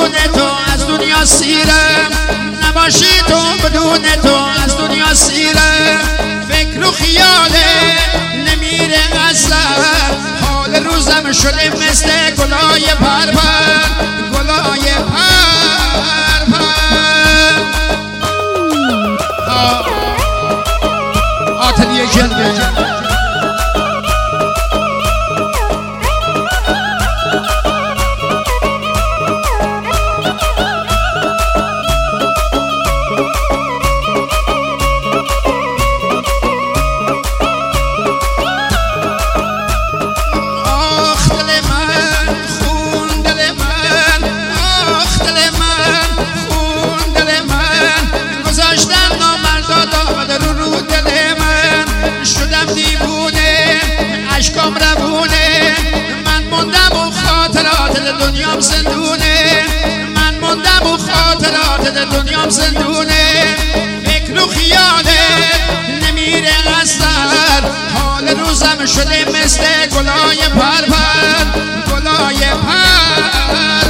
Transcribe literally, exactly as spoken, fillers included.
بدون تو از دنیا سیرم، نباشی تو بدون تو از دنیا سیرم. فکر و خیاله نمیره اصلا، حال روزم شده مثل گلای پر پر، گلای پر پر. آتلیه جلوه دنیام زندونه، من موندم و خاطرات دنیام زندونه. فکر و خیاله نمیره اصلا، حال روزم شده مثل گلای پر پر، گلای پر